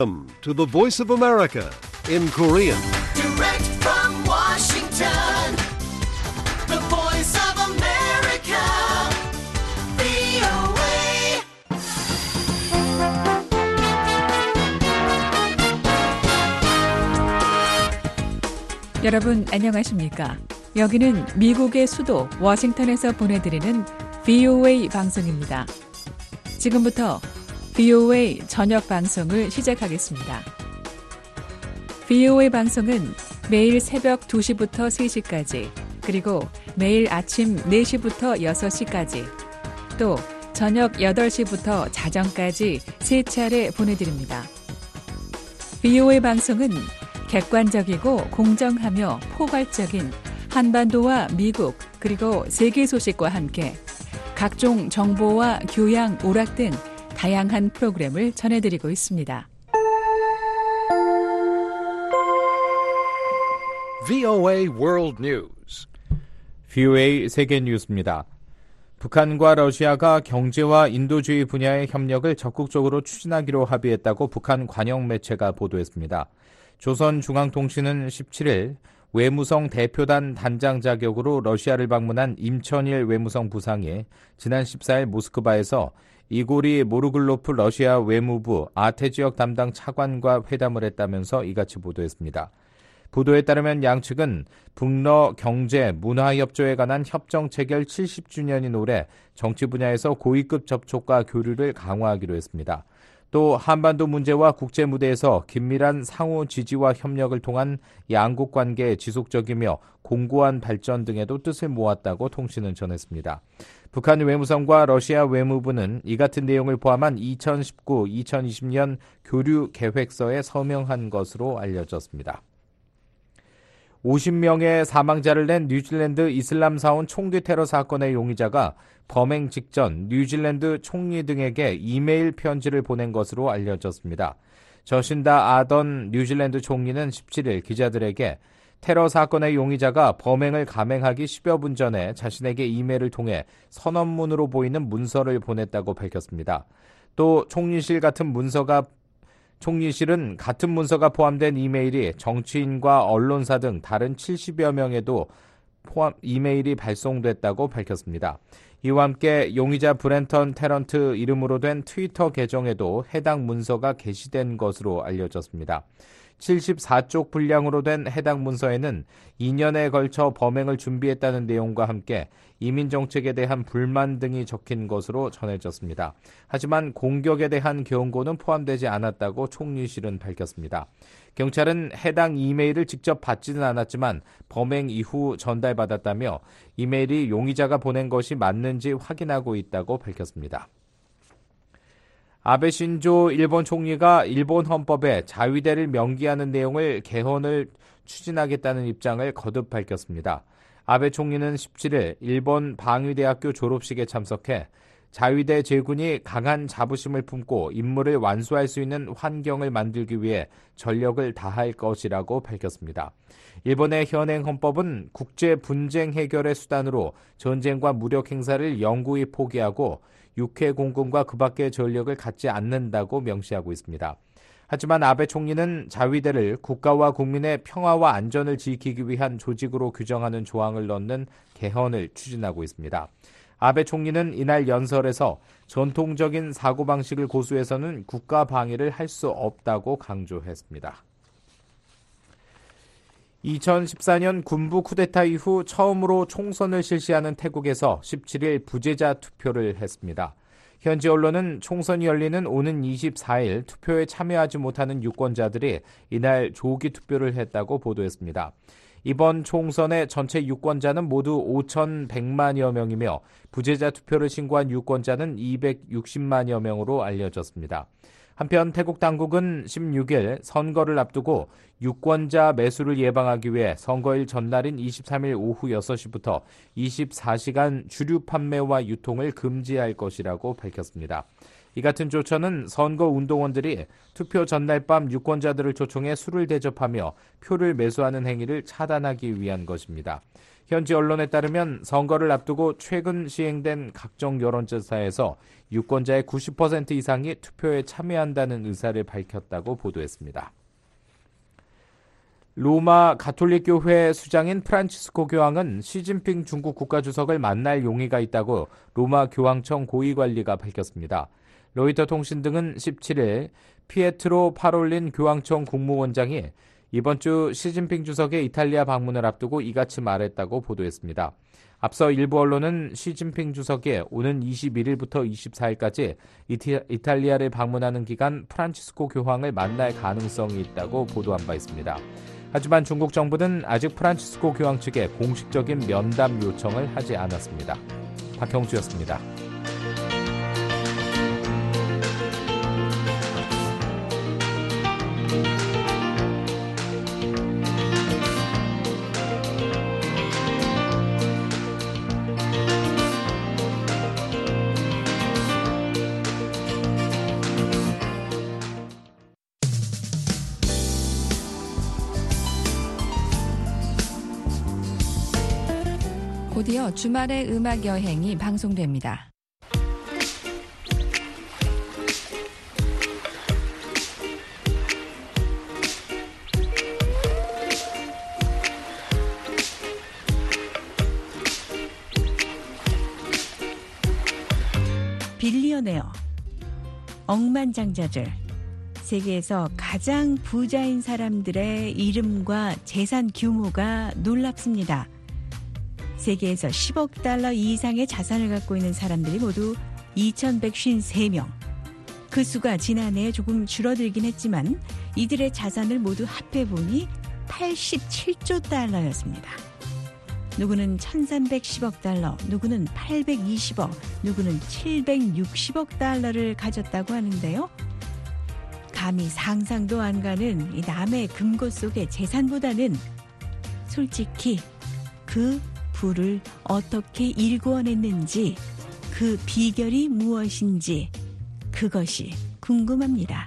Welcome to the Voice of America in Korean. Direct from Washington, the Voice of America, VOA. 여러분 안녕하십니까? 여기는 미국의 수도 워싱턴에서 보내드리는 VOA 방송입니다. 지금부터 VOA 저녁 방송을 시작하겠습니다. VOA 방송은 매일 새벽 2시부터 3시까지, 그리고 매일 아침 4시부터 6시까지, 또 저녁 8시부터 자정까지 3차례 보내드립니다. VOA 방송은 객관적이고 공정하며 포괄적인 한반도와 미국 그리고 세계 소식과 함께 각종 정보와 교양, 오락 등 다양한 프로그램을 전해드리고 있습니다. VOA World News. VOA 세계 뉴스입니다. 북한과 러시아가 경제와 인도주의 분야의 협력을 적극적으로 추진하기로 합의했다고 북한 관영 매체가 보도했습니다. 조선중앙통신은 17일 외무성 대표단 단장 자격으로 러시아를 방문한 임천일 외무성 부상이 지난 14일 모스크바에서 이고리 모르글로프 러시아 외무부 아태 지역 담당 차관과 회담을 했다면서 이같이 보도했습니다. 보도에 따르면 양측은 북러 경제, 문화협조에 관한 협정 체결 70주년인 올해 정치 분야에서 고위급 접촉과 교류를 강화하기로 했습니다. 또 한반도 문제와 국제 무대에서 긴밀한 상호 지지와 협력을 통한 양국 관계의 지속적이며 공고한 발전 등에도 뜻을 모았다고 통신은 전했습니다. 북한 외무성과 러시아 외무부는 이 같은 내용을 포함한 2019-2020년 교류 계획서에 서명한 것으로 알려졌습니다. 50명의 사망자를 낸 뉴질랜드 이슬람사원 총기 테러 사건의 용의자가 범행 직전 뉴질랜드 총리 등에게 이메일 편지를 보낸 것으로 알려졌습니다. 저신다 아던 뉴질랜드 총리는 17일 기자들에게 테러 사건의 용의자가 범행을 감행하기 10여 분 전에 자신에게 이메일을 통해 선언문으로 보이는 문서를 보냈다고 밝혔습니다. 또 총리실은 같은 문서가 포함된 이메일이 정치인과 언론사 등 다른 70여 명에도 이메일이 발송됐다고 밝혔습니다. 이와 함께 용의자 브렌턴 테런트 이름으로 된 트위터 계정에도 해당 문서가 게시된 것으로 알려졌습니다. 74쪽 분량으로 된 해당 문서에는 2년에 걸쳐 범행을 준비했다는 내용과 함께 이민정책에 대한 불만 등이 적힌 것으로 전해졌습니다. 하지만 공격에 대한 경고는 포함되지 않았다고 총리실은 밝혔습니다. 경찰은 해당 이메일을 직접 받지는 않았지만 범행 이후 전달받았다며 이메일이 용의자가 보낸 것이 맞는지 확인하고 있다고 밝혔습니다. 아베 신조 일본 총리가 일본 헌법에 자위대를 명기하는 내용을 개헌을 추진하겠다는 입장을 거듭 밝혔습니다. 아베 총리는 17일 일본 방위대학교 졸업식에 참석해 자위대 제군이 강한 자부심을 품고 임무를 완수할 수 있는 환경을 만들기 위해 전력을 다할 것이라고 밝혔습니다. 일본의 현행 헌법은 국제 분쟁 해결의 수단으로 전쟁과 무력 행사를 영구히 포기하고 육해 공군과 그 밖의 전력을 갖지 않는다고 명시하고 있습니다. 하지만 아베 총리는 자위대를 국가와 국민의 평화와 안전을 지키기 위한 조직으로 규정하는 조항을 넣는 개헌을 추진하고 있습니다. 아베 총리는 이날 연설에서 전통적인 사고방식을 고수해서는 국가 방위를 할 수 없다고 강조했습니다. 2014년 군부 쿠데타 이후 처음으로 총선을 실시하는 태국에서 17일 부재자 투표를 했습니다. 현지 언론은 총선이 열리는 오는 24일 투표에 참여하지 못하는 유권자들이 이날 조기 투표를 했다고 보도했습니다. 이번 총선의 전체 유권자는 모두 5,100만여 명이며 부재자 투표를 신고한 유권자는 260만여 명으로 알려졌습니다. 한편 태국 당국은 16일 선거를 앞두고 유권자 매수를 예방하기 위해 선거일 전날인 23일 오후 6시부터 24시간 주류 판매와 유통을 금지할 것이라고 밝혔습니다. 이 같은 조처는 선거운동원들이 투표 전날 밤 유권자들을 초청해 술을 대접하며 표를 매수하는 행위를 차단하기 위한 것입니다. 현지 언론에 따르면 선거를 앞두고 최근 시행된 각종 여론조사에서 유권자의 90% 이상이 투표에 참여한다는 의사를 밝혔다고 보도했습니다. 로마 가톨릭교회 수장인 프란치스코 교황은 시진핑 중국 국가주석을 만날 용의가 있다고 로마 교황청 고위관리가 밝혔습니다. 로이터 통신 등은 17일 피에트로 파롤린 교황청 국무원장이 이번 주 시진핑 주석의 이탈리아 방문을 앞두고 이같이 말했다고 보도했습니다. 앞서 일부 언론은 시진핑 주석이 오는 21일부터 24일까지 이탈리아를 방문하는 기간 프란치스코 교황을 만날 가능성이 있다고 보도한 바 있습니다. 하지만 중국 정부는 아직 프란치스코 교황 측에 공식적인 면담 요청을 하지 않았습니다. 박형주였습니다. 곧이어 주말의 음악 여행이 방송됩니다. 빌리어네어, 억만장자들, 세계에서 가장 부자인 사람들의 이름과 재산 규모가 놀랍습니다. 세계에서 10억 달러 이상의 자산을 갖고 있는 사람들이 모두 2,153명. 그 수가 지난해에 조금 줄어들긴 했지만 이들의 자산을 모두 합해보니 87조 달러였습니다. 누구는 1,310억 달러, 누구는 820억, 누구는 760억 달러를 가졌다고 하는데요. 감히 상상도 안 가는 이 남의 금고 속의 재산보다는 솔직히 그 부를 어떻게 일궈냈는지, 그 비결이 무엇인지 그것이 궁금합니다.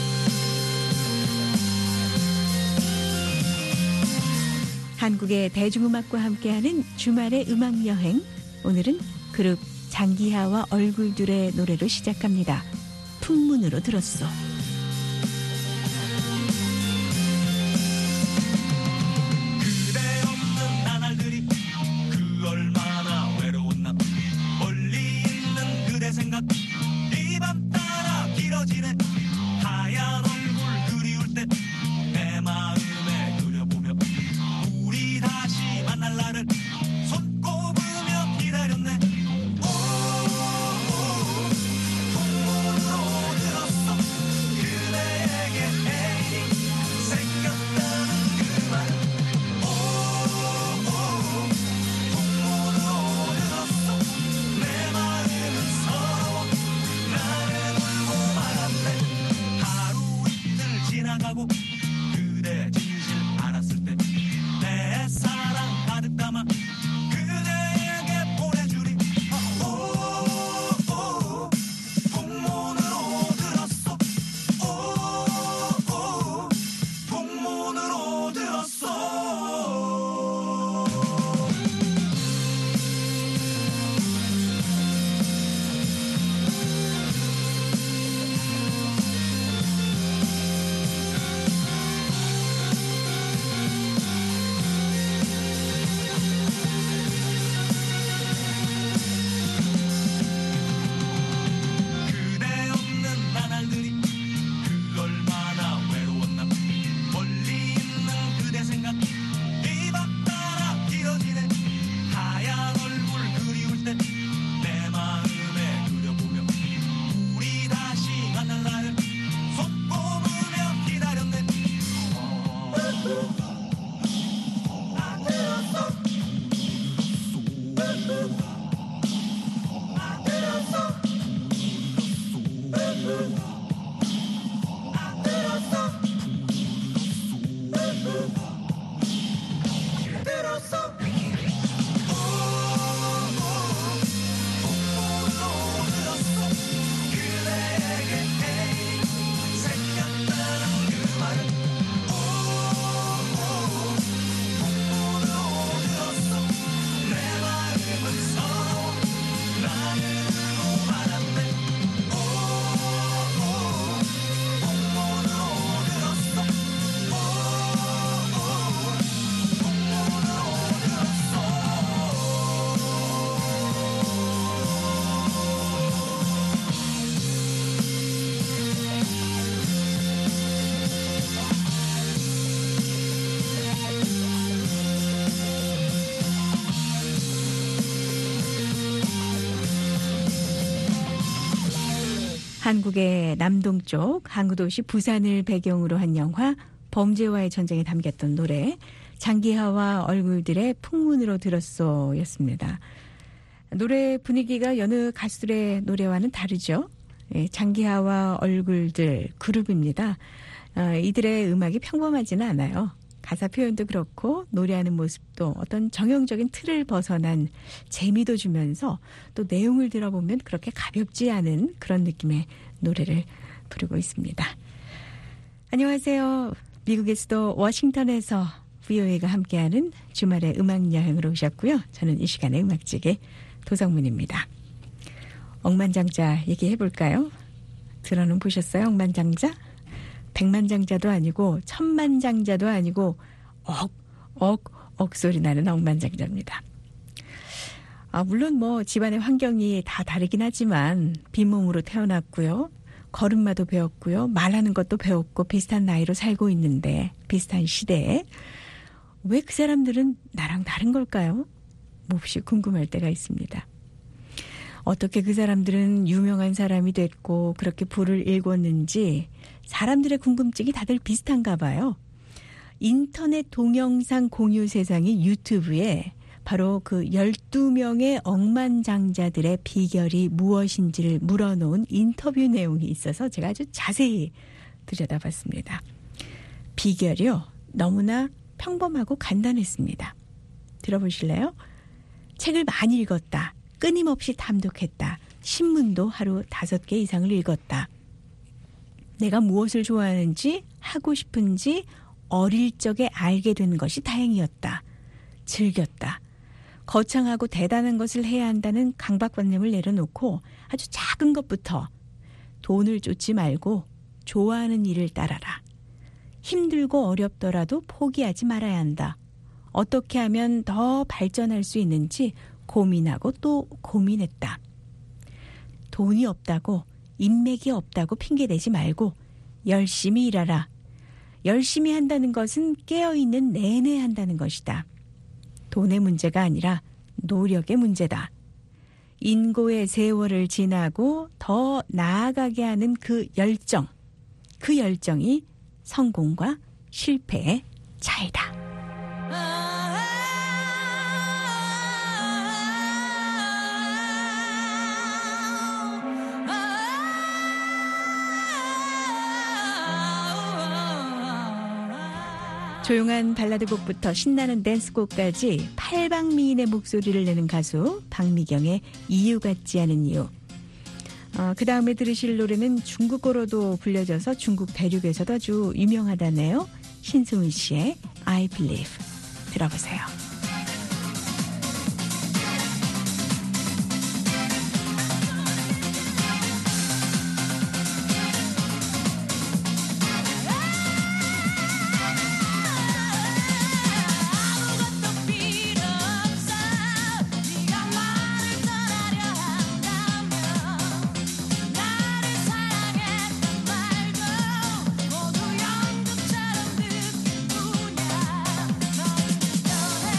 한국의 대중음악과 함께하는 주말의 음악여행, 오늘은 그룹 장기하와 얼굴들의 노래로 시작합니다. 풍문으로 들었어. 한국의 남동쪽 항구도시 부산을 배경으로 한 영화 범죄와의 전쟁에 담겼던 노래 장기하와 얼굴들의 풍문으로 들었소였습니다. 노래 분위기가 여느 가수들의 노래와는 다르죠. 장기하와 얼굴들 그룹입니다. 이들의 음악이 평범하지는 않아요. 가사 표현도 그렇고 노래하는 모습도 어떤 정형적인 틀을 벗어난 재미도 주면서 또 내용을 들어보면 그렇게 가볍지 않은 그런 느낌의 노래를 부르고 있습니다. 안녕하세요. 미국에서도 워싱턴에서 VOA가 함께하는 주말의 음악여행으로 오셨고요. 저는 이 시간에 음악지기 도성문입니다. 억만장자 얘기해볼까요? 들어는 보셨어요? 억만장자? 백만장자도 아니고 천만장자도 아니고 억 소리 나는 억만장자입니다. 물론 뭐 집안의 환경이 다 다르긴 하지만 빈몸으로 태어났고요. 걸음마도 배웠고요. 말하는 것도 배웠고 비슷한 나이로 살고 있는데 비슷한 시대에 왜 그 사람들은 나랑 다른 걸까요? 몹시 궁금할 때가 있습니다. 어떻게 그 사람들은 유명한 사람이 됐고 그렇게 부를 일궜는지 사람들의 궁금증이 다들 비슷한가 봐요. 인터넷 동영상 공유 세상인 유튜브에 바로 그 12명의 억만장자들의 비결이 무엇인지를 물어놓은 인터뷰 내용이 있어서 제가 아주 자세히 들여다봤습니다. 비결이요. 너무나 평범하고 간단했습니다. 들어보실래요? 책을 많이 읽었다. 끊임없이 탐독했다. 신문도 하루 5개 이상을 읽었다. 내가 무엇을 좋아하는지 하고 싶은지 어릴 적에 알게 된 것이 다행이었다. 즐겼다. 거창하고 대단한 것을 해야 한다는 강박관념을 내려놓고 아주 작은 것부터 돈을 쫓지 말고 좋아하는 일을 따라라. 힘들고 어렵더라도 포기하지 말아야 한다. 어떻게 하면 더 발전할 수 있는지 고민하고 또 고민했다. 돈이 없다고 인맥이 없다고 핑계대지 말고 열심히 일하라. 열심히 한다는 것은 깨어있는 내내 한다는 것이다. 돈의 문제가 아니라 노력의 문제다. 인고의 세월을 지나고 더 나아가게 하는 그 열정이 성공과 실패의 차이다. 조용한 발라드 곡부터 신나는 댄스곡까지 팔방미인의 목소리를 내는 가수 박미경의 이유 같지 않은 이유. 그 다음에 들으실 노래는 중국어로도 불려져서 중국 대륙에서도 아주 유명하다네요. 신승훈 씨의 I Believe 들어보세요. 모두 연극처럼 느낀 분야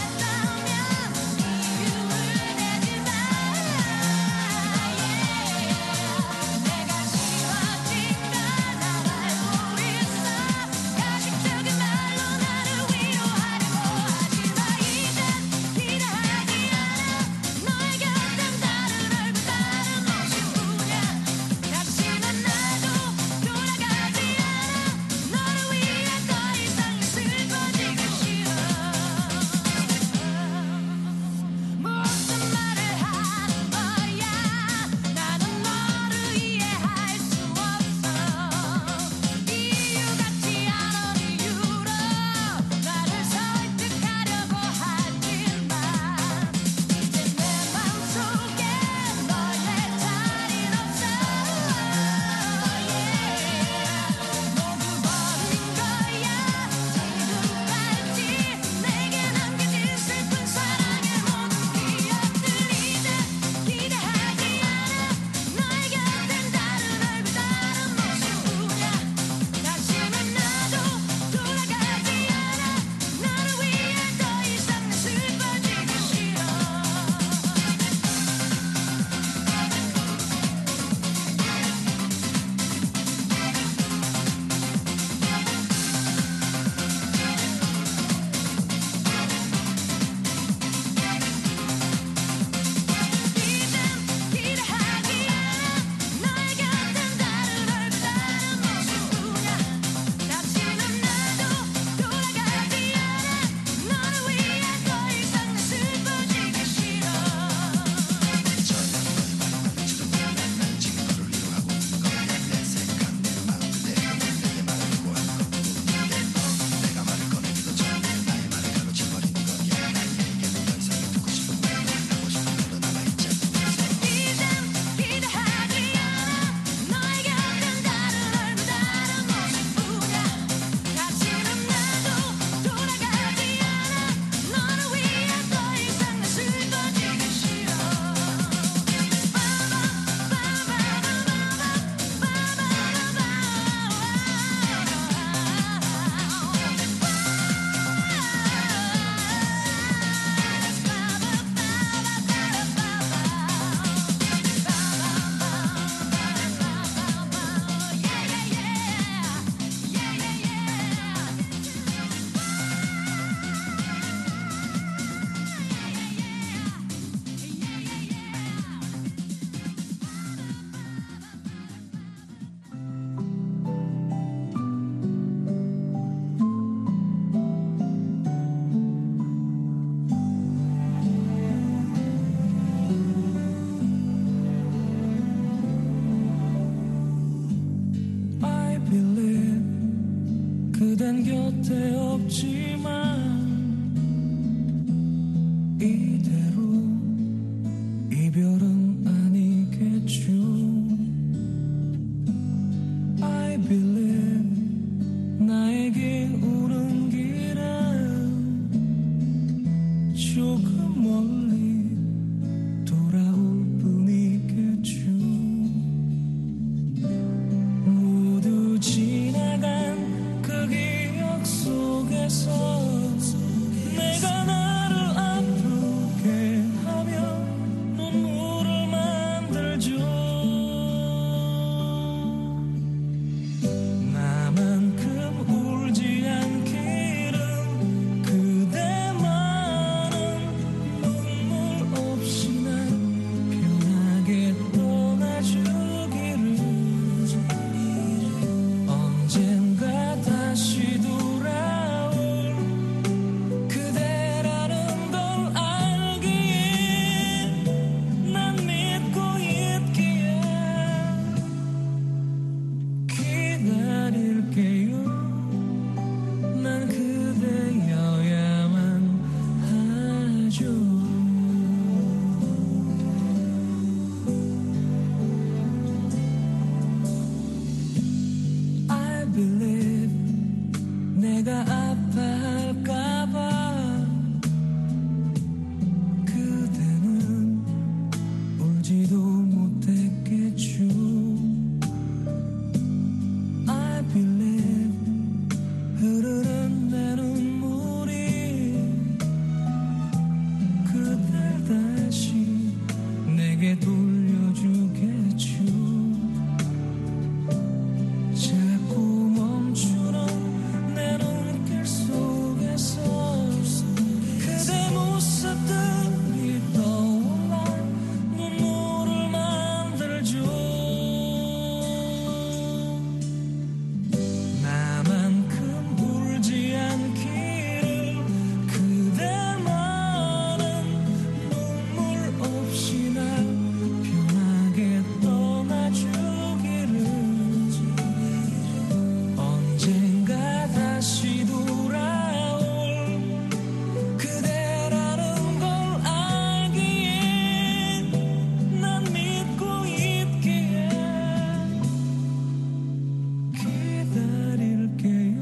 그댄 곁에 없지만 이대로 이별은 아니겠죠. I believe 나에게 오는 길은 조금 멀리 돌아올 뿐이겠죠. 모두 지나간 그 기억 속에서 내가 나를 아프게 하며 눈물을 만들죠. 나만큼 울지 않기를 그대만은 눈물 없이 난 편하게 떠나주기를 언젠가 다시 돌아올 그대라는 걸 알기에 난 믿고 있기에 기다릴게요. 난 그대여야만 하죠. I believe 내가 아파할까봐 그대는 울지도 못했겠죠. I believe 흐르는 내 눈물이 그댈 다시 내게 돌려주겠죠. 자꾸 멈추는 내 눈길 속에서 그대 모습들이 떠올라 눈물을 만들죠. 나만큼 울지 않기를 그대만은 눈물 없이 날 편하게 떠나주기를 언젠가 다시 돌아올 그대라는 걸 알기에 난 믿고 있기에 기다릴게요.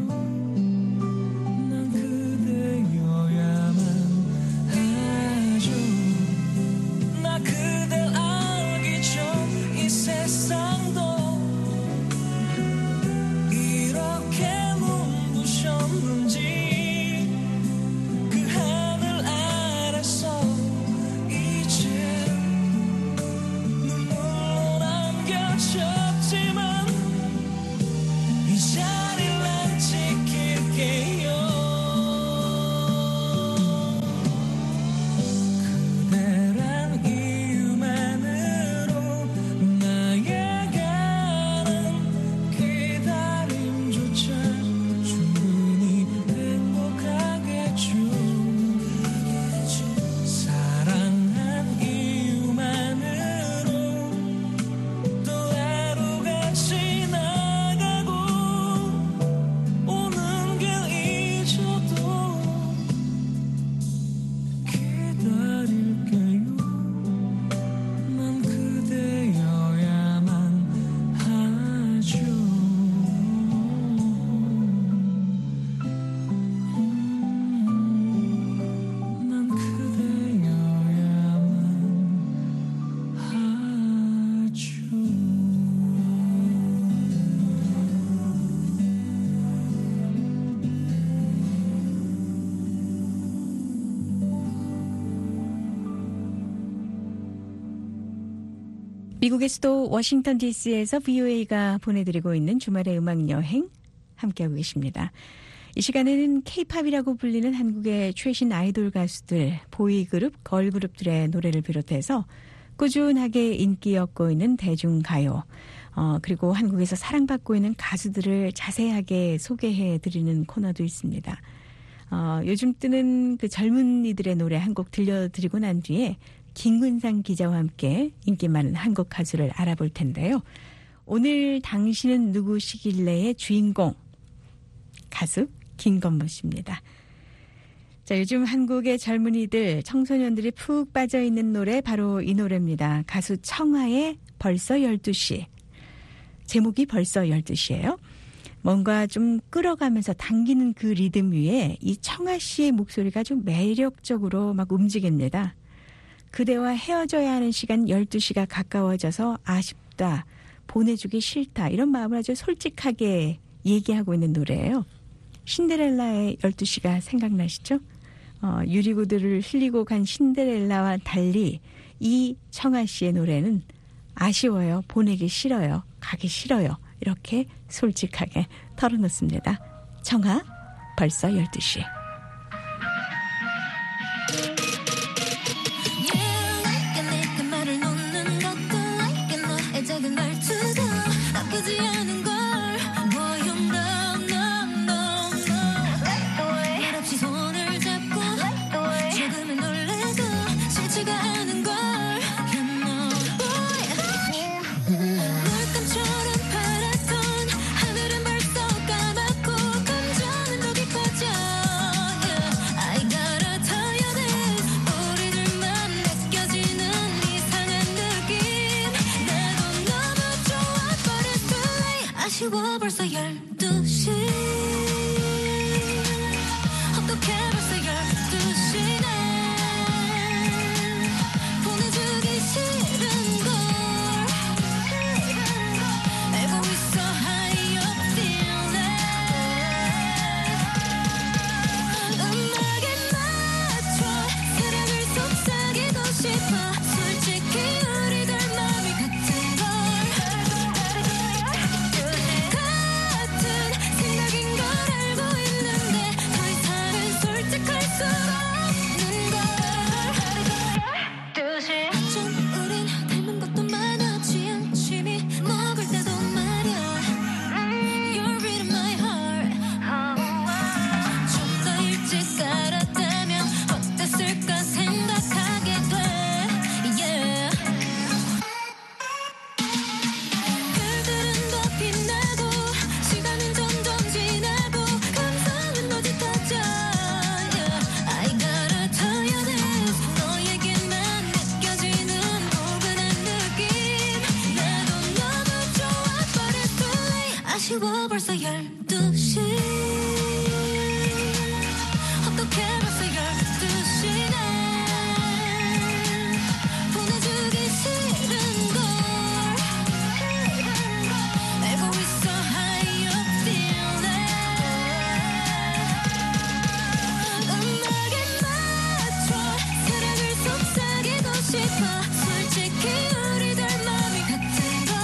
난 그대여야만 하죠. 나 그댈 알기 전 이 세상도 이렇게 눈부셨는지 그 하늘 아래서 이제 눈물로 남겨졌지만 이 자리를 난 지킬게요. 그대란 이유만으로 나에게는 기다림조차 충분히 행복하겠죠. 사랑한 이유만으로 또 하루같이 나가고 오는 길 잊어도 기다릴게요. 난 그대여야만 하죠. 난 그대여야만 하죠. 미국의 수도 워싱턴 DC에서 VOA가 보내드리고 있는 주말의 음악 여행 함께하고 계십니다. 이 시간에는 K-팝이라고 불리는 한국의 최신 아이돌 가수들, 보이그룹, 걸그룹들의 노래를 비롯해서 꾸준하게 인기 얻고 있는 대중가요, 그리고 한국에서 사랑받고 있는 가수들을 자세하게 소개해드리는 코너도 있습니다. 요즘 뜨는 그 젊은이들의 노래 한 곡 들려드리고 난 뒤에 김근상 기자와 함께 인기 많은 한국 가수를 알아볼 텐데요. 오늘 당신은 누구시길래의 주인공 가수 김건모 씨입니다. 자, 요즘 한국의 젊은이들, 청소년들이 푹 빠져있는 노래 바로 이 노래입니다. 가수 청하의 벌써 12시. 제목이 벌써 12시예요. 뭔가 좀 끌어가면서 당기는 그 리듬 위에 이 청하 씨의 목소리가 좀 매력적으로 막 움직입니다. 그대와 헤어져야 하는 시간 12시가 가까워져서 아쉽다, 보내주기 싫다, 이런 마음을 아주 솔직하게 얘기하고 있는 노래예요. 신데렐라의 12시가 생각나시죠? 유리구두를 흘리고 간 신데렐라와 달리 이 청하 씨의 노래는 아쉬워요, 보내기 싫어요, 가기 싫어요, 이렇게 솔직하게 털어놓습니다. 청하, 벌써 12시. 아쉬워 벌써 12시 어떻게 벌써 12시네 보내주기 싫은걸 알고 있어 how you feeling 음악에 맞춰 사랑을 속삭이고 싶어 솔직히 우리들 마음이 같은 걸 아쉬워 벌써 12시 어떻게 벌써 12시네 보내주기 싫은걸 알고 있어 how you feeling 음악에 맞춰 사랑을 속삭이고 싶어 솔직히 우리들 마음이 같은 걸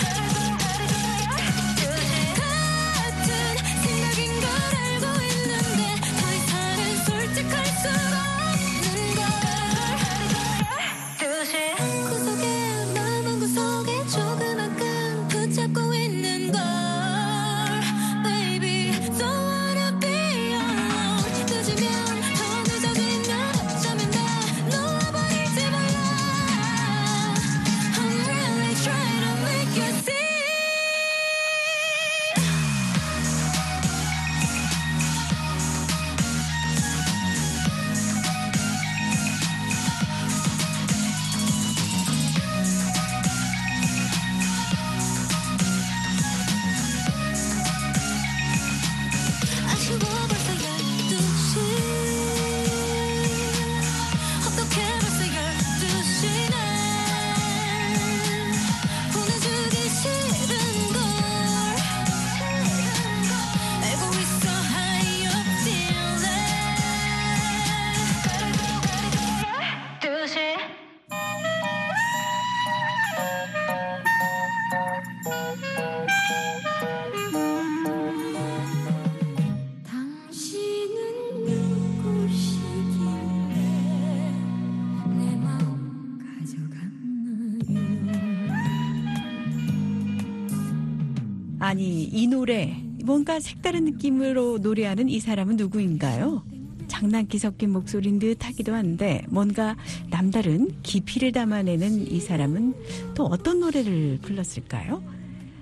아니, 이 노래 뭔가 색다른 느낌으로 노래하는 이 사람은 누구인가요? 장난기 섞인 목소리인 듯 하기도 한데 뭔가 남다른 깊이를 담아내는 이 사람은 또 어떤 노래를 불렀을까요?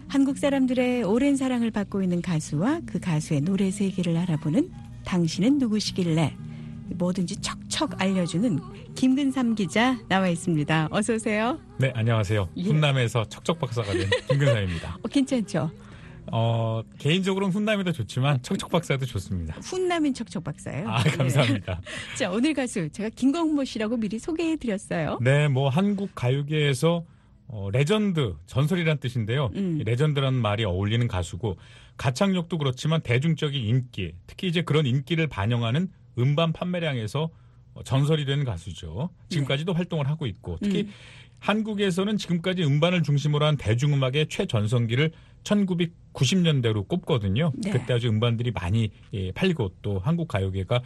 한국 사람들의 오랜 사랑을 받고 있는 가수와 그 가수의 노래 세계를 알아보는 당신은 누구시길래 뭐든지 척척 알려주는 김근삼 기자 나와 있습니다. 어서 오세요. 네, 안녕하세요. 예. 훈남에서 척척 박사가 된 김근삼입니다. 괜찮죠? 개인적으로는 훈남이 더 좋지만 척척 박사도 좋습니다. 훈남인 척척 박사예요. 아, 감사합니다. 예. 자, 오늘 가수 제가 김광모 씨라고 미리 소개해드렸어요. 네, 뭐 한국 가요계에서 레전드, 전설이란 뜻인데요. 이 레전드라는 말이 어울리는 가수고 가창력도 그렇지만 대중적인 인기, 특히 이제 그런 인기를 반영하는 음반 판매량에서 전설이 된 가수죠. 지금까지도 활동을 하고 있고 특히 한국에서는 지금까지 음반을 중심으로 한 대중음악의 최전성기를 1990년대로 꼽거든요. 네. 그때 아주 음반들이 많이 팔리고 또 한국 가요계가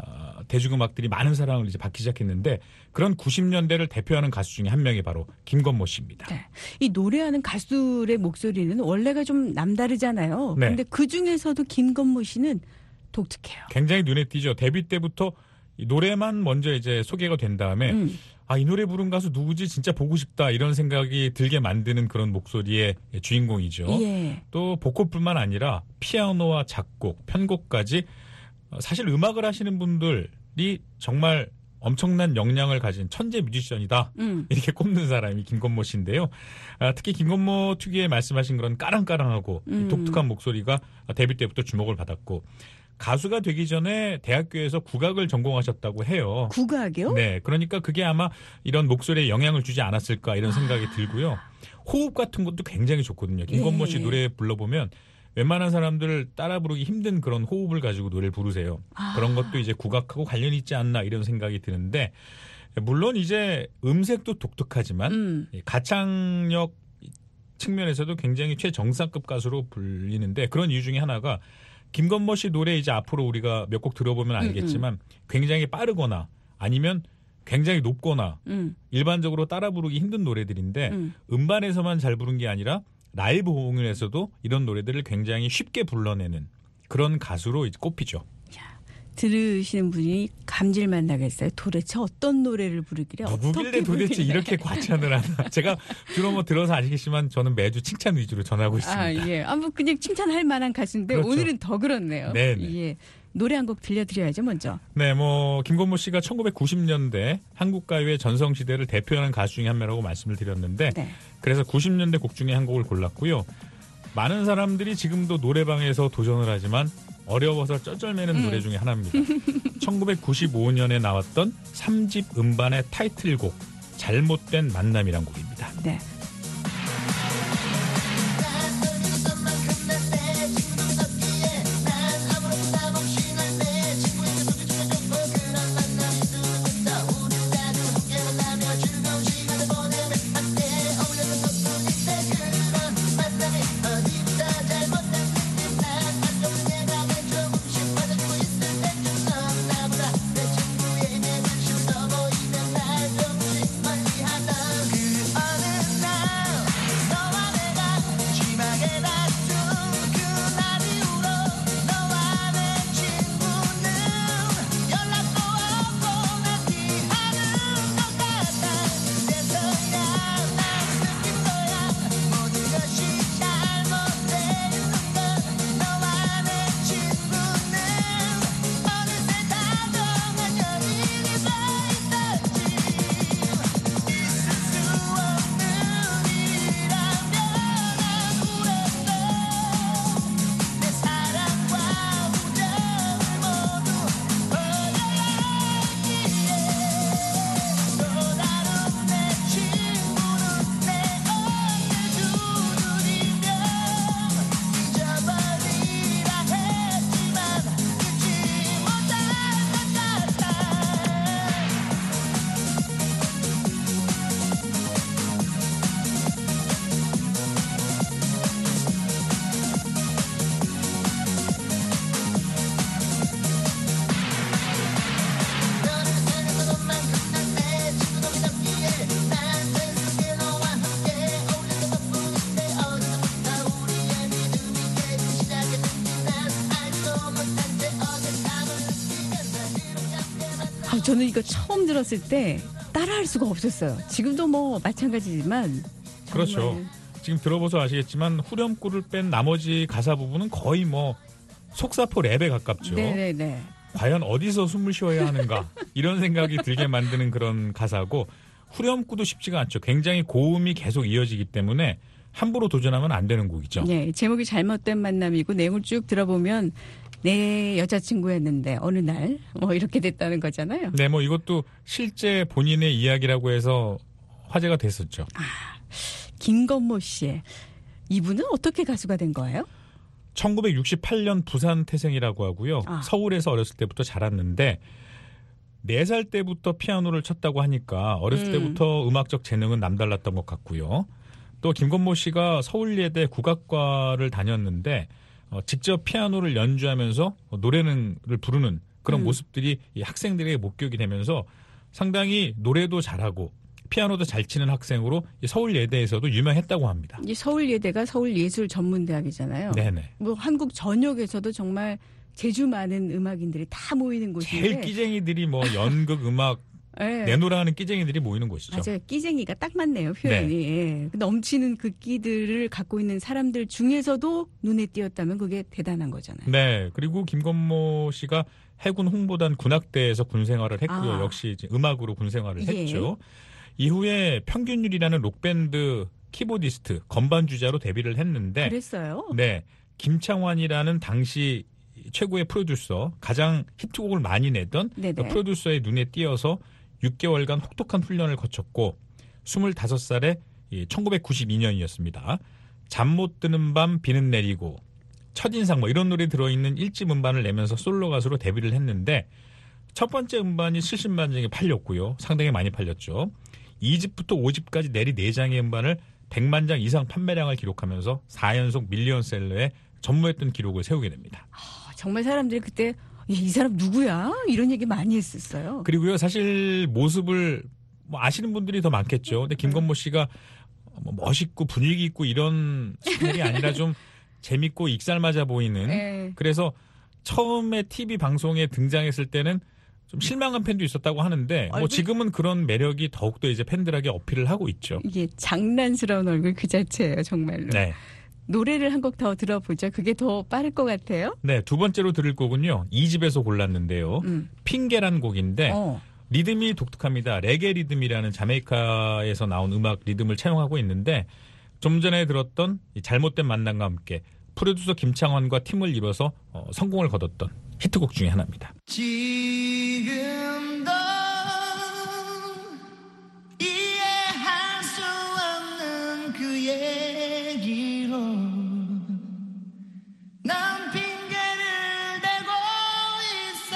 대중음악들이 많은 사랑을 이제 받기 시작했는데 그런 90년대를 대표하는 가수 중에 한 명이 바로 김건모 씨입니다. 네. 이 노래하는 가수들의 목소리는 원래가 좀 남다르잖아요. 네. 근데 그 중에서도 김건모 씨는 독특해요. 굉장히 눈에 띄죠. 데뷔 때부터 이 노래만 먼저 이제 소개가 된 다음에 이 노래 부른 가수 누구지 진짜 보고 싶다 이런 생각이 들게 만드는 그런 목소리의 주인공이죠. 예. 또 보컬뿐만 아니라 피아노와 작곡, 편곡까지 사실 음악을 하시는 분들이 정말 엄청난 역량을 가진 천재 뮤지션이다. 이렇게 꼽는 사람이 김건모 씨인데요. 특히 김건모 특유의 말씀하신 그런 까랑까랑하고 이 독특한 목소리가 데뷔 때부터 주목을 받았고 가수가 되기 전에 대학교에서 국악을 전공하셨다고 해요. 국악이요? 네, 그러니까 그게 아마 이런 목소리에 영향을 주지 않았을까 이런 생각이 들고요. 호흡 같은 것도 굉장히 좋거든요. 김건모 씨 예. 노래 불러보면 웬만한 사람들 따라 부르기 힘든 그런 호흡을 가지고 노래를 부르세요. 그런 것도 이제 국악하고 관련이 있지 않나 이런 생각이 드는데 물론 이제 음색도 독특하지만 가창력 측면에서도 굉장히 최정상급 가수로 불리는데 그런 이유 중에 하나가 김건모 씨 노래 이제 앞으로 우리가 몇 곡 들어보면 알겠지만 굉장히 빠르거나 아니면 굉장히 높거나 일반적으로 따라 부르기 힘든 노래들인데 음반에서만 잘 부른 게 아니라 라이브 공연에서도 이런 노래들을 굉장히 쉽게 불러내는 그런 가수로 이제 꼽히죠. 들으시는 분이 감질만 나겠어요. 도대체 어떤 노래를 부르길래 누구길래 어떻게 도대체 부르길래. 이렇게 과찬을 하나. 제가 주로 뭐 들어서 아시겠지만 저는 매주 칭찬 위주로 전하고 있습니다. 아, 예. 뭐 그냥 칭찬할 만한 가수인데 그렇죠. 오늘은 더 그렇네요. 네네. 예. 노래 한 곡 들려드려야죠, 먼저. 네, 뭐 김건모 씨가 1990년대 한국 가요의 전성시대를 대표하는 가수 중에 한 명이라고 말씀을 드렸는데 네. 그래서 90년대 곡 중에 한 곡을 골랐고요. 많은 사람들이 지금도 노래방에서 도전을 하지만 어려워서 쩔쩔매는 노래 중에 하나입니다. 1995년에 나왔던 3집 음반의 타이틀곡 잘못된 만남이란 곡입니다. 네. 저는 이거 처음 들었을 때 따라할 수가 없었어요. 지금도 뭐 마찬가지지만 정말 그렇죠. 지금 들어보서 아시겠지만 후렴구를 뺀 나머지 가사 부분은 거의 뭐 속사포 랩에 가깝죠. 네네네. 과연 어디서 숨을 쉬어야 하는가 이런 생각이 들게 만드는 그런 가사고 후렴구도 쉽지가 않죠. 굉장히 고음이 계속 이어지기 때문에 함부로 도전하면 안 되는 곡이죠. 네, 제목이 잘못된 만남이고 내용을 쭉 들어보면 내 여자친구였는데 어느 날 뭐 이렇게 됐다는 거잖아요. 네, 뭐 이것도 실제 본인의 이야기라고 해서 화제가 됐었죠. 김건모 씨, 이분은 어떻게 가수가 된 거예요? 1968년 부산 태생이라고 하고요. 서울에서 어렸을 때부터 자랐는데 4살 때부터 피아노를 쳤다고 하니까 어렸을 때부터 음악적 재능은 남달랐던 것 같고요. 또 김건모 씨가 서울예대 국악과를 다녔는데 직접 피아노를 연주하면서 노래를 부르는 그런 모습들이 이 학생들에게 목격이 되면서 상당히 노래도 잘하고 피아노도 잘 치는 학생으로 서울예대에서도 유명했다고 합니다. 이 서울예대가 서울예술전문대학이잖아요. 네네. 뭐 한국 전역에서도 정말 재주 많은 음악인들이 다 모이는 곳인데. 제일 끼쟁이들이 뭐 연극, 음악 네. 내노라 하는 끼쟁이들이 모이는 곳이죠. 맞아요. 끼쟁이가 딱 맞네요, 표현이. 예. 넘치는 그 끼들을 갖고 있는 사람들 중에서도 눈에 띄었다면 그게 대단한 거잖아요. 네. 그리고 김건모 씨가 해군 홍보단 군악대에서 군생활을 했고요. 역시 이제 음악으로 군생활을 했죠. 이후에 평균율이라는 록밴드 키보디스트, 건반 주자로 데뷔를 했는데 그랬어요? 네. 김창완이라는 당시 최고의 프로듀서, 가장 히트곡을 많이 내던 그 프로듀서의 눈에 띄어서 6개월간 혹독한 훈련을 거쳤고 25살에 1992년이었습니다. 잠 못 드는 밤 비는 내리고 첫인상 뭐 이런 노래 들어있는 1집 음반을 내면서 솔로 가수로 데뷔를 했는데 첫 번째 음반이 70만 장이 팔렸고요. 상당히 많이 팔렸죠. 2집부터 5집까지 내리 4장의 음반을 100만 장 이상 판매량을 기록하면서 4연속 밀리언셀러에 전무했던 기록을 세우게 됩니다. 정말 사람들이 그때 이 사람 누구야? 이런 얘기 많이 했었어요. 그리고요, 사실 모습을 뭐 아시는 분들이 더 많겠죠. 근데 김건모 씨가 뭐 멋있고 분위기 있고 이런 스타일이 아니라 좀 재밌고 익살맞아 보이는. 네. 그래서 처음에 TV 방송에 등장했을 때는 좀 실망한 팬도 있었다고 하는데 뭐 지금은 그런 매력이 더욱더 이제 팬들에게 어필을 하고 있죠. 이게 장난스러운 얼굴 그 자체예요, 정말로. 네. 노래를 한 곡 더 들어보죠. 그게 더 빠를 것 같아요. 네, 두 번째로 들을 곡은요. 2집에서 골랐는데요. 핑계란 곡인데 리듬이 독특합니다. 레게 리듬이라는 자메이카에서 나온 음악 리듬을 차용하고 있는데 좀 전에 들었던 이 잘못된 만남과 함께 프로듀서 김창완과 팀을 이뤄서 성공을 거뒀던 히트곡 중에 하나입니다. 지금도 이해할 수 없는 그 얘기로 난 핑계를 대고 있어.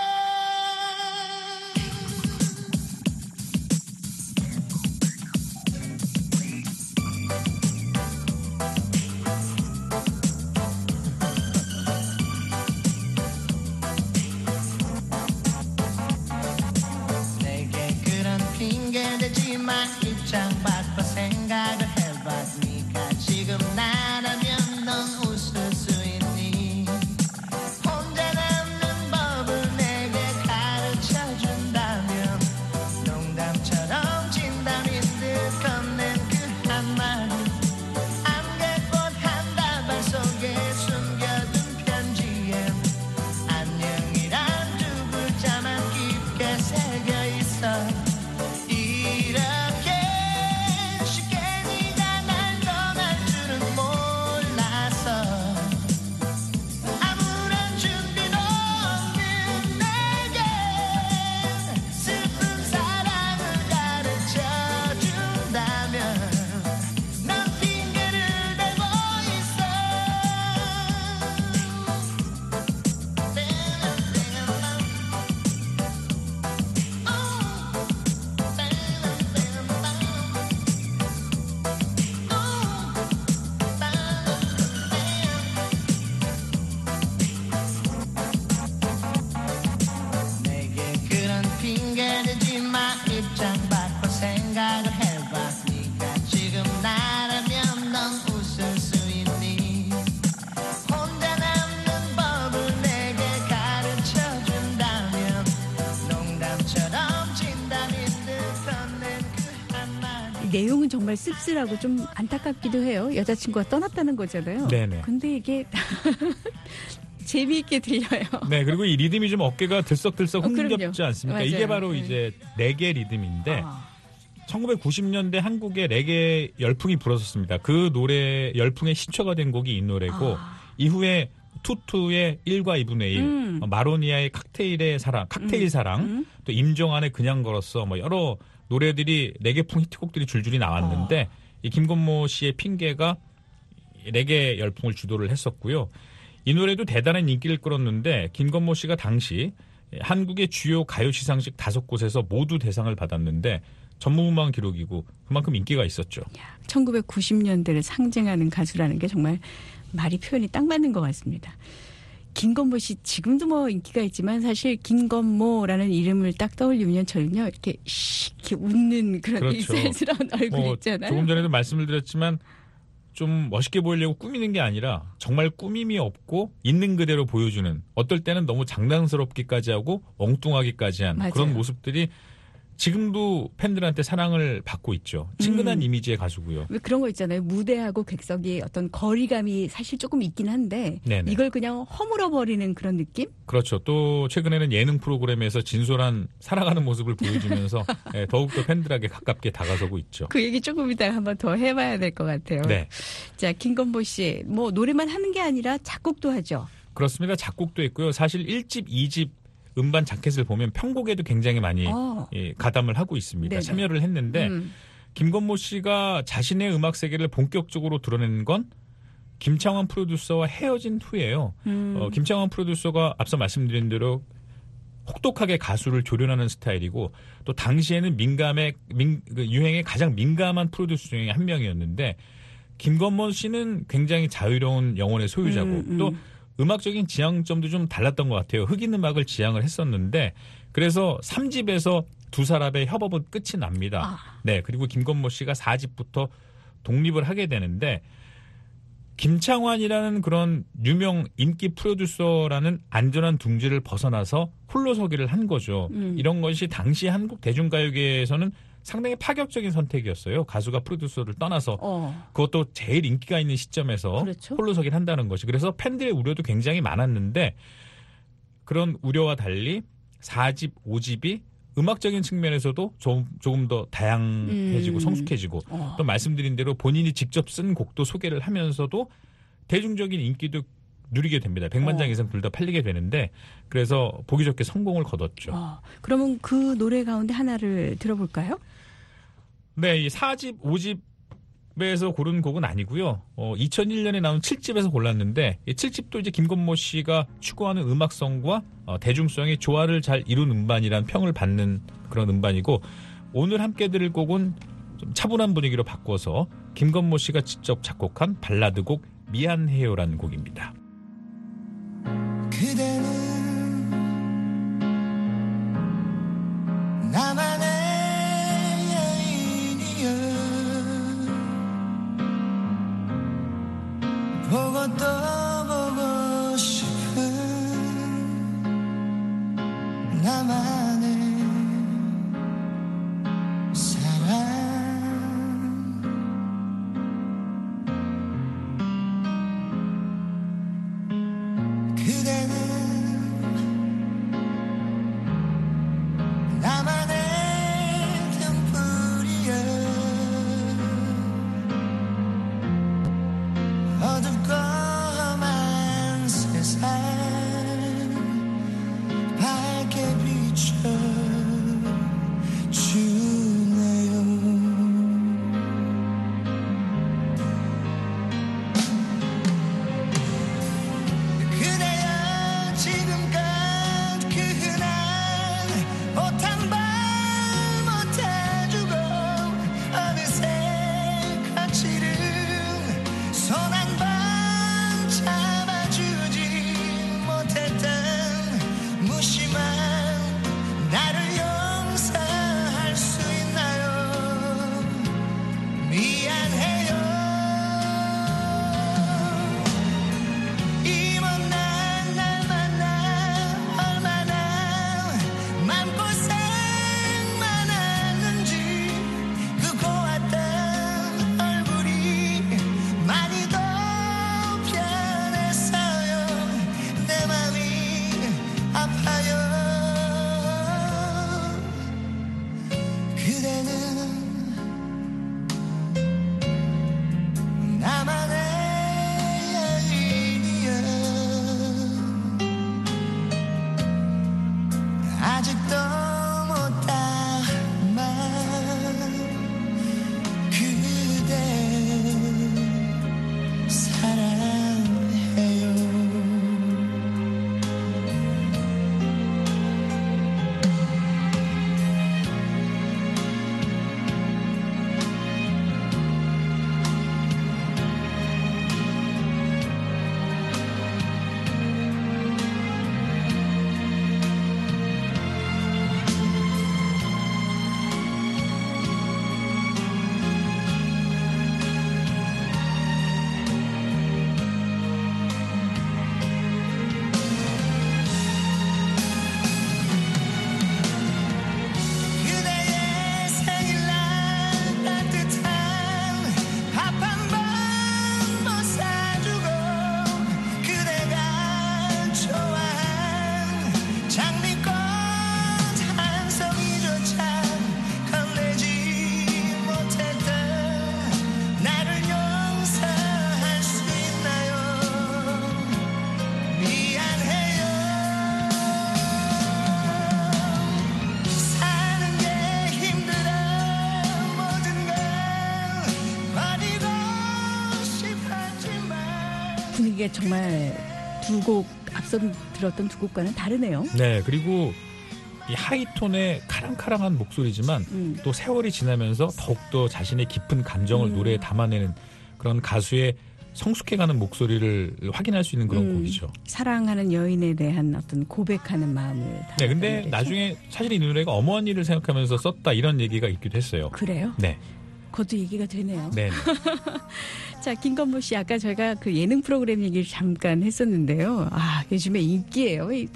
내게 그런 핑계 대지 마. 입장 바꿔 생각을 해봐. 네가 지금 나라면 넌 웃을 수 있니? 혼자 남는 법을 내게 가르쳐준다면 농담처럼 진담인 듯 건넨 그 한마디 안개꽃 한 다발 속에 숨겨둔 편지엔 안녕이란 두 글자만 깊게 새겨있어. 이렇게 내용은 정말 씁쓸하고 좀 안타깝기도 해요. 여자친구가 떠났다는 거잖아요. 네네. 근데 이게 재미있게 들려요. 네, 그리고 이 리듬이 좀 어깨가 들썩들썩 흥겹지 그럼요. 않습니까? 맞아요. 이게 바로 네. 이제 레게 리듬인데 아. 1990년대 한국에 레게 열풍이 불었었습니다. 그 노래 열풍의 시초가 된 곡이 이 노래고 이후에 투투의 1과 2분의 1, 마로니아의 칵테일 사랑, 또 임종환의 그냥 걸었어, 뭐 여러 노래들이 레게풍 히트곡들이 줄줄이 나왔는데 이 김건모 씨의 핑계가 레게 열풍을 주도를 했었고요. 이 노래도 대단한 인기를 끌었는데 김건모 씨가 당시 한국의 주요 가요 시상식 5곳에서 모두 대상을 받았는데 전무후무한 기록이고 그만큼 인기가 있었죠. 1990년대를 상징하는 가수라는 게 정말 말이 표현이 딱 맞는 것 같습니다. 김건모 씨 지금도 뭐 인기가 있지만 사실 김건모라는 이름을 딱 떠올리면 저는요 이렇게 이렇게 웃는 그런 그렇죠. 일살스러운 얼굴 있잖아요. 조금 전에도 말씀을 드렸지만 좀 멋있게 보이려고 꾸미는 게 아니라 정말 꾸밈이 없고 있는 그대로 보여주는, 어떨 때는 너무 장난스럽기까지 하고 엉뚱하기까지 한 맞아요. 그런 모습들이 지금도 팬들한테 사랑을 받고 있죠. 친근한 이미지의 가수고요. 왜 그런 거 있잖아요. 무대하고 객석이 어떤 거리감이 사실 조금 있긴 한데 네네. 이걸 그냥 허물어 버리는 그런 느낌? 그렇죠. 또 최근에는 예능 프로그램에서 진솔한 살아가는 모습을 보여주면서 더욱더 팬들에게 가깝게 다가서고 있죠. 그 얘기 조금 이따가 한번 더 해봐야 될 것 같아요. 네. 자, 김건모 씨, 뭐 노래만 하는 게 아니라 작곡도 하죠. 그렇습니다. 작곡도 있고요. 사실 1집, 2집 음반 자켓을 보면 편곡에도 굉장히 많이 가담을 하고 있습니다. 네네. 참여를 했는데 김건모 씨가 자신의 음악 세계를 본격적으로 드러낸 건 김창완 프로듀서와 헤어진 후예요. 김창완 프로듀서가 앞서 말씀드린 대로 혹독하게 가수를 조련하는 스타일이고 또 당시에는 유행에 가장 민감한 프로듀서 중에 한 명이었는데 김건모 씨는 굉장히 자유로운 영혼의 소유자고 또 음악적인 지향점도 좀 달랐던 것 같아요. 흑인 음악을 지향을 했었는데 그래서 3집에서 두 사람의 협업은 끝이 납니다. 네, 그리고 김건모 씨가 4집부터 독립을 하게 되는데 김창완이라는 그런 유명 인기 프로듀서라는 안전한 둥지를 벗어나서 홀로서기를 한 거죠. 이런 것이 당시 한국 대중가요계에서는 상당히 파격적인 선택이었어요. 가수가 프로듀서를 떠나서 그것도 제일 인기가 있는 시점에서 그렇죠. 홀로서기를 한다는 것이. 그래서 팬들의 우려도 굉장히 많았는데 그런 우려와 달리 4집, 5집이 음악적인 측면에서도 조금 더 다양해지고 성숙해지고 또 말씀드린 대로 본인이 직접 쓴 곡도 소개를 하면서도 대중적인 인기도 누리게 됩니다. 100만 장 이상 둘 다 팔리게 되는데 그래서 보기 좋게 성공을 거뒀죠. 그러면 그 노래 가운데 하나를 들어볼까요? 네, 이 4집, 5집에서 고른 곡은 아니고요. 2001년에 나온 7집에서 골랐는데 이 7집도 이제 김건모 씨가 추구하는 음악성과 대중성의 조화를 잘 이룬 음반이라는 평을 받는 그런 음반이고 오늘 함께 들을 곡은 좀 차분한 분위기로 바꿔서 김건모 씨가 직접 작곡한 발라드곡 미안해요라는 곡입니다. 그대는 나만의 여인이여 보고 또 보고 싶은 나만의 사랑 그대는 나만의 등불이여 어둡고 험한 세상 밝게 비춰 아직도 못 담아 그대 사랑해요. 그대의 생일날 따뜻한 밥 한 번 못 사주고 그대가 좋아한 장미꽃 한 송이조차 건네지 못했던 나를 용서할 수 있나요? 미안해요. 사는 게 힘들어 모든 걸 버리고 싶었지만 분위기가 정말 두 곡 앞서 들었던 두 곡과는 다르네요. 네, 그리고 이 하이톤의 카랑카랑한 목소리지만 또 세월이 지나면서 더욱더 자신의 깊은 감정을 노래에 담아내는 그런 가수의 성숙해가는 목소리를 확인할 수 있는 그런 곡이죠. 사랑하는 여인에 대한 어떤 고백하는 마음을 네, 근데 담아내는 나중에 사실 이 노래가 어머니를 생각하면서 썼다 이런 얘기가 있기도 했어요. 그래요? 네, 그것도 얘기가 되네요. 네, 자, 김건모 씨 아까 저희가 그 예능 프로그램 얘기를 잠깐 했었는데요. 아, 요즘에 인기예요. 이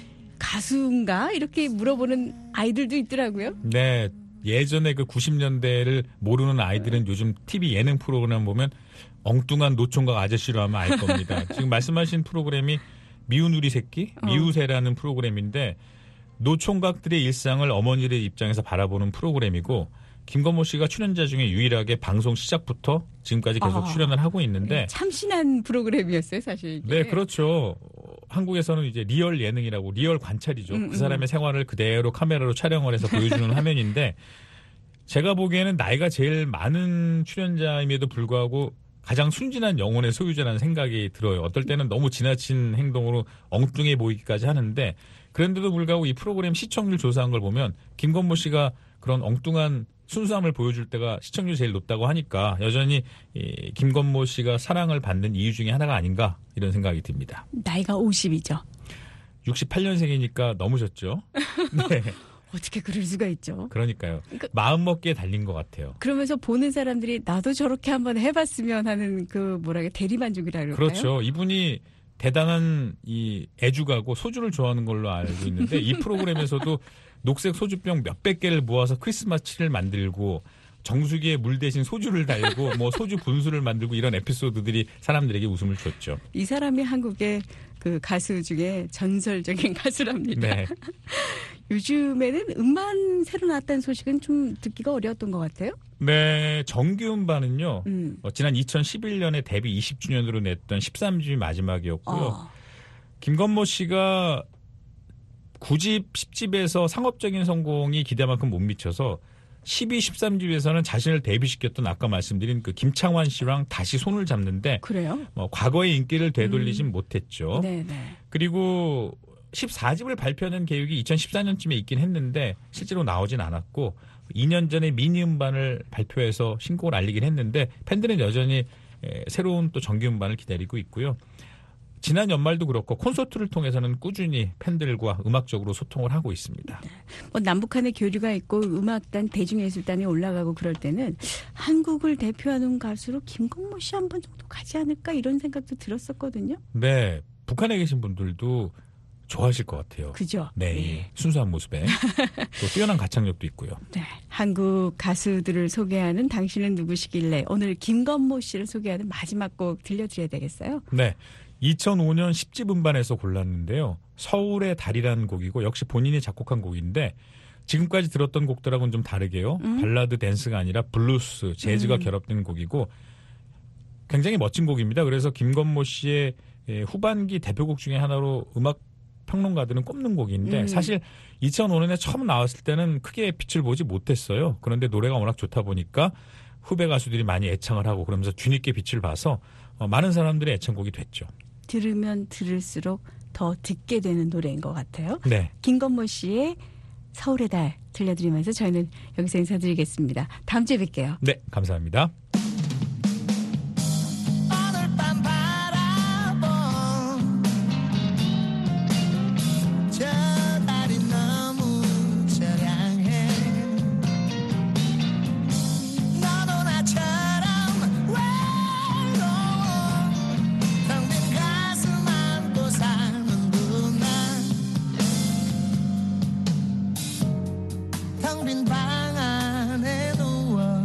가수인가? 이렇게 물어보는 아이들도 있더라고요. 네. 예전에 그 90년대를 모르는 아이들은 요즘 TV 예능 프로그램 보면 엉뚱한 노총각 아저씨로 하면 알 겁니다. 지금 말씀하신 프로그램이 미운 우리 새끼, 미우새라는 프로그램인데 노총각들의 일상을 어머니의 입장에서 바라보는 프로그램이고 김건모 씨가 출연자 중에 유일하게 방송 시작부터 지금까지 계속 출연을 하고 있는데 참신한 프로그램이었어요, 사실. 이게. 네, 그렇죠. 한국에서는 이제 리얼 예능이라고 리얼 관찰이죠. 그 사람의 생활을 그대로 카메라로 촬영을 해서 보여주는 화면인데 제가 보기에는 나이가 제일 많은 출연자임에도 불구하고 가장 순진한 영혼의 소유자라는 생각이 들어요. 어떨 때는 너무 지나친 행동으로 엉뚱해 보이기까지 하는데 그런데도 불구하고 이 프로그램 시청률 조사한 걸 보면 김건모 씨가 그런 엉뚱한 순수함을 보여줄 때가 시청률이 제일 높다고 하니까 여전히 이 김건모 씨가 사랑을 받는 이유 중에 하나가 아닌가 이런 생각이 듭니다. 나이가 50이죠. 68년생이니까 넘으셨죠? 네. 어떻게 그럴 수가 있죠. 그러니까요. 마음먹기에 달린 것 같아요. 그러면서 보는 사람들이 나도 저렇게 한번 해봤으면 하는 그 뭐랄까 대리만족이라 그럴까요? 그렇죠. 이분이 대단한 이 애주가고 소주를 좋아하는 걸로 알고 있는데 이 프로그램에서도 녹색 소주병 몇백 개를 모아서 크리스마스 트리를 만들고 정수기에 물 대신 소주를 달고 뭐 소주 분수를 만들고 이런 에피소드들이 사람들에게 웃음을 줬죠. 이 사람이 한국의 그 가수 중에 전설적인 가수랍니다. 네. 요즘에는 음반 새로 나왔다는 소식은 좀 듣기가 어려웠던 것 같아요. 네, 정규 음반은요. 지난 2011년에 데뷔 20주년으로 냈던 13집이 마지막이었고요. 김건모 씨가 9집, 10집에서 상업적인 성공이 기대만큼 못 미쳐서 12, 13집에서는 자신을 데뷔시켰던 아까 말씀드린 그 김창완 씨랑 다시 손을 잡는데 그래요? 과거의 인기를 되돌리진 못했죠. 네네. 그리고 14집을 발표하는 계획이 2014년쯤에 있긴 했는데 실제로 나오진 않았고 2년 전에 미니 음반을 발표해서 신곡을 알리긴 했는데 팬들은 여전히 새로운 또 정규 음반을 기다리고 있고요. 지난 연말도 그렇고 콘서트를 통해서는 꾸준히 팬들과 음악적으로 소통을 하고 있습니다. 뭐 남북한의 교류가 있고 음악단, 대중예술단이 올라가고 그럴 때는 한국을 대표하는 가수로 김건모 씨 한 번 정도 가지 않을까 이런 생각도 들었었거든요. 네, 북한에 계신 분들도 좋아하실 것 같아요. 그죠? 네, 네. 순수한 모습에 또 뛰어난 가창력도 있고요. 네, 한국 가수들을 소개하는 당신은 누구시길래 오늘 김건모 씨를 소개하는 마지막 곡 들려드려야 되겠어요? 네. 2005년 10집 음반에서 골랐는데요. 서울의 달이라는 곡이고 역시 본인이 작곡한 곡인데 지금까지 들었던 곡들하고는 좀 다르게요. 발라드 댄스가 아니라 블루스, 재즈가 결합된 곡이고 굉장히 멋진 곡입니다. 그래서 김건모 씨의 후반기 대표곡 중에 하나로 음악 평론가들은 꼽는 곡인데 사실 2005년에 처음 나왔을 때는 크게 빛을 보지 못했어요. 그런데 노래가 워낙 좋다 보니까 후배 가수들이 많이 애창을 하고 그러면서 뒤늦게 빛을 봐서 많은 사람들의 애창곡이 됐죠. 들으면 들을수록 더 듣게 되는 노래인 것 같아요. 네. 김건모 씨의 서울의 달 들려드리면서 저희는 여기서 인사드리겠습니다. 다음 주에 뵐게요. 네, 감사합니다. 오늘 밤 바라본 저 달이 너무 처량해 너도 나처럼 외로워 텅 빈 가슴 안고 사는구나 텅 빈 방 안에 누워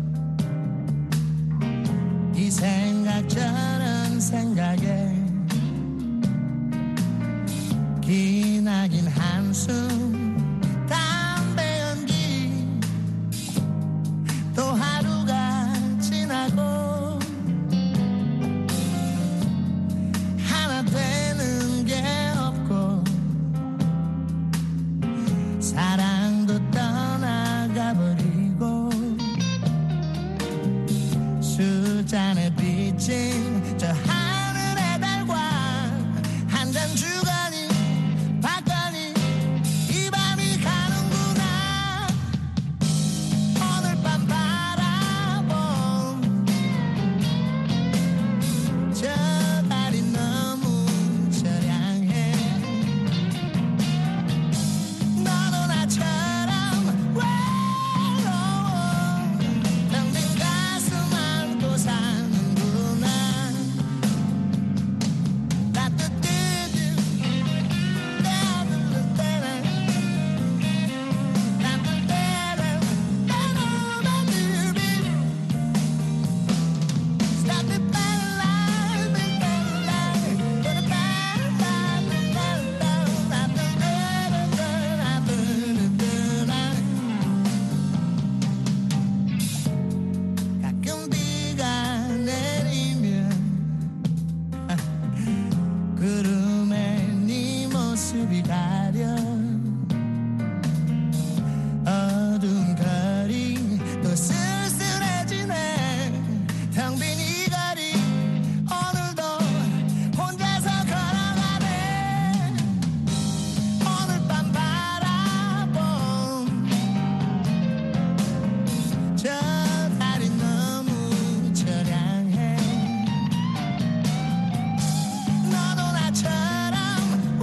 이 생각 저런 생각에 기나긴 한숨 담배 연기 또 하루가 지나고 하나 되는 게 없고 사랑도 떠나가 버리고 술잔에 비친 저 하늘의 달과 한 잔 주거니 받거니 이 밤이 가는구나 오늘 밤 바라본 저 달이 너무 처량해 너도 나처럼 외로워 텅 빈 가슴 안고 사는구나 따뜻뜨뜻 따뜻뜨뜨 가끔 비가 내리면 구름에 네 모습이 가려 어두운 거리 또 쓸쓸해지네 텅 빈 이 거리 오늘도 혼자서 걸어가네 오늘 밤 바라본 저 달이 너무 처량해 너도 나처럼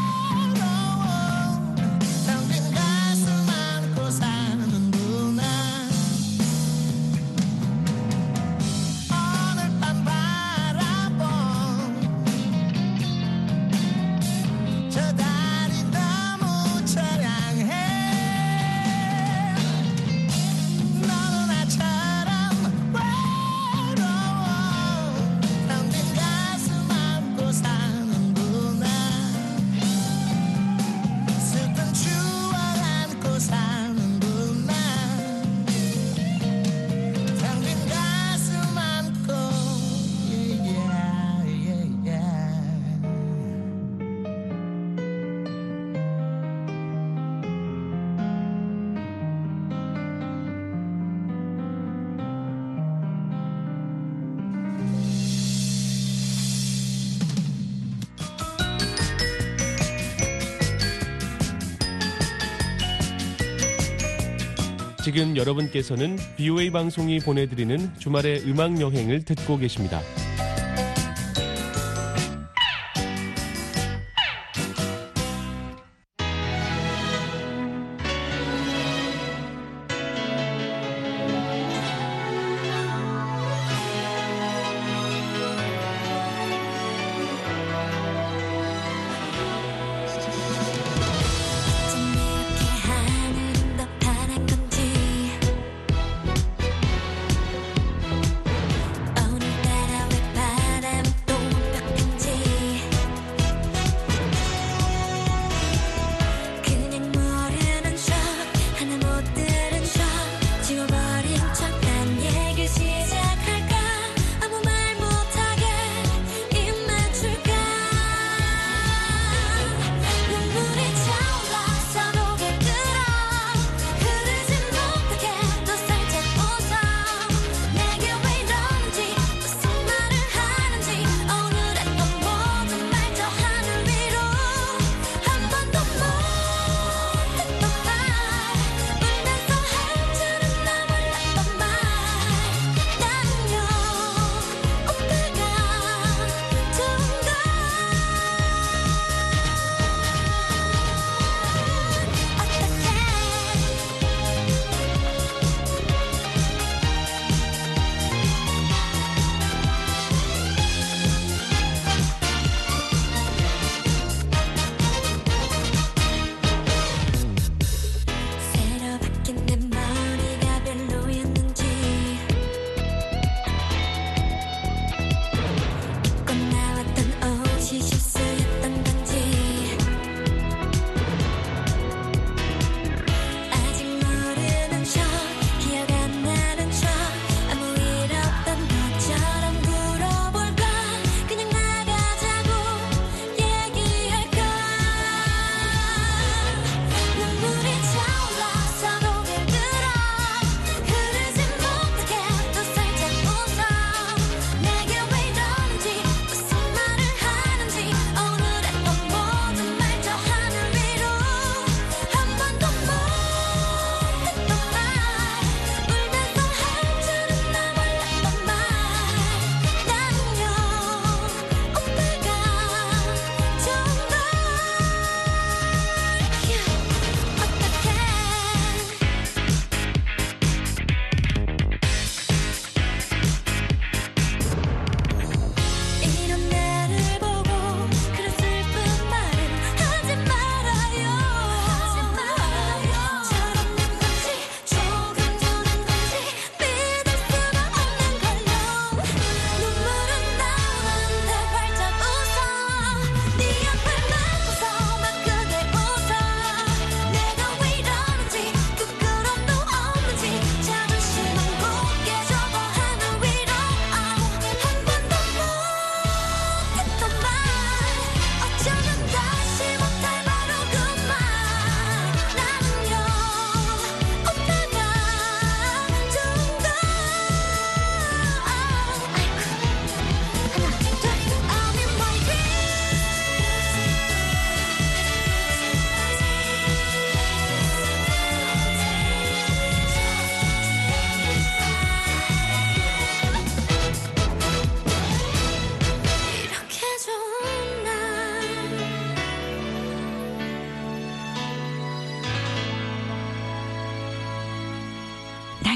외로워 텅 빈 가슴 안고 사는구나 오늘 밤 바라본 저 달이 너무 처량해 너도 나처럼 외로워 텅 빈 가슴 안고 사는구나 슬픈 추억 안고 사는구나 텅 빈 가슴 안고 지금 여러분께서는 BOA 방송이 보내드리는 주말의 음악 여행을 듣고 계십니다. 어쩜 이렇게 하늘은 더 파란 건지 오늘따라 왜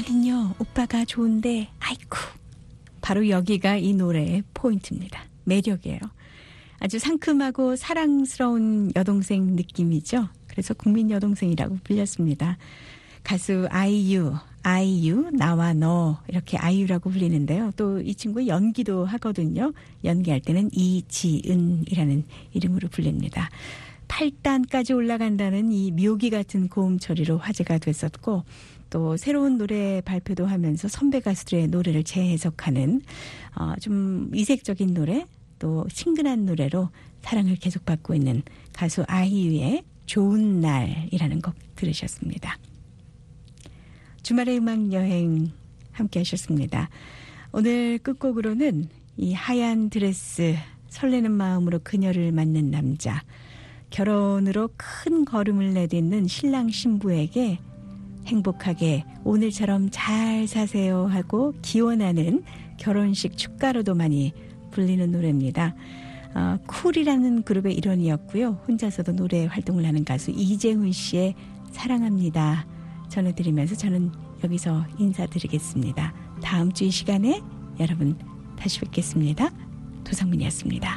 나는요 오빠가 좋은데 아이쿠. 바로 여기가 이 노래의 포인트입니다. 매력이에요. 아주 상큼하고 사랑스러운 여동생 느낌이죠. 그래서 국민 여동생이라고 불렸습니다. 가수 아이유 나와 너 이렇게 아이유라고 불리는데요. 또 이 친구 연기도 하거든요. 연기할 때는 이지은이라는 이름으로 불립니다. 8단까지 올라간다는 이 묘기 같은 고음 처리로 화제가 됐었고 또 새로운 노래 발표도 하면서 선배 가수들의 노래를 재해석하는 좀 이색적인 노래 또 친근한 노래로 사랑을 계속 받고 있는 가수 아이유의 좋은 날이라는 곡 들으셨습니다. 주말의 음악여행 함께 하셨습니다. 오늘 끝곡으로는 이 하얀 드레스 설레는 마음으로 그녀를 맞는 남자 결혼으로 큰 걸음을 내딛는 신랑 신부에게 행복하게 오늘처럼 잘 사세요 하고 기원하는 결혼식 축가로도 많이 불리는 노래입니다. 쿨이라는 그룹의 일원이었고요. 혼자서도 노래 활동을 하는 가수 이재훈 씨의 사랑합니다 전해드리면서 저는 여기서 인사드리겠습니다. 다음 주 이 시간에 여러분 다시 뵙겠습니다. 도상민이었습니다.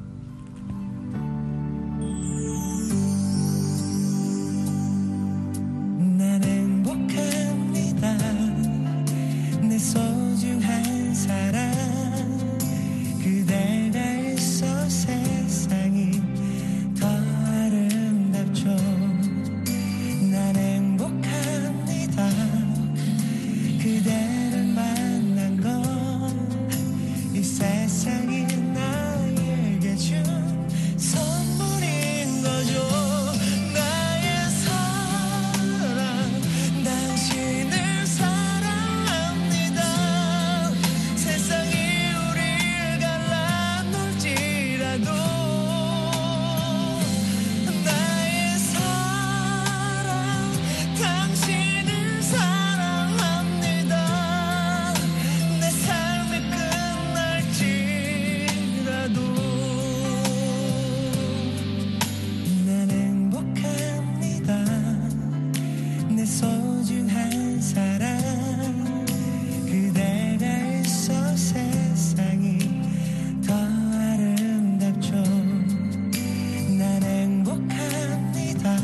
난 행복합니다. 내 소중한 사랑 그대가 있어 세상이 더 아름답죠. 난 행복합니다. 그대를 만난 건 이 세상이 나에게 준 선물인 거죠. 나의 사랑 당신을 사랑합니다. 세상이 우릴 갈라놓을지라도 나의 사랑 당신을 사랑합니다. 내 삶이 끝날지라도 난 행복합니다. 내 소중한 사랑 그대가 있어 세상이 더 아름답죠. 난 행복합니다.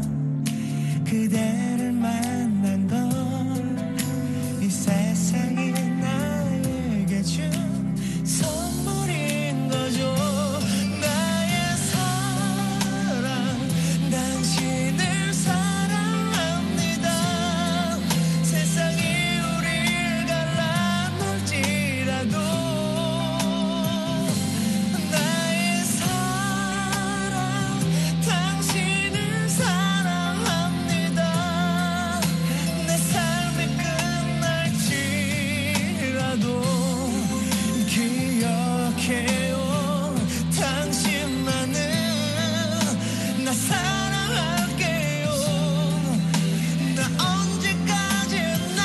그대를 만난 건 이 세상이 나에게 준 선물인 거죠. 나의 사랑 당신을 사랑합니다. 세상이 우릴 갈라놓을지라도 나의 사랑 당신을 사랑합니다. 내 삶이 끝날지라도 기억해요. 당신만은 나 사랑할게요. 나 언제까지나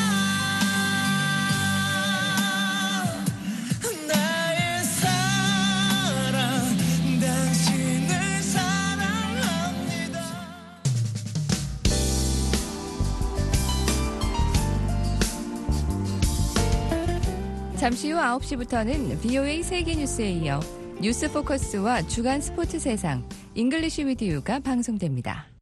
나의 사랑 당신을 사랑합니다. 잠시 후 9시부터는 VOA 세계뉴스에 이어 뉴스 포커스와 주간 스포츠 세상 잉글리시 위드 유가 방송됩니다.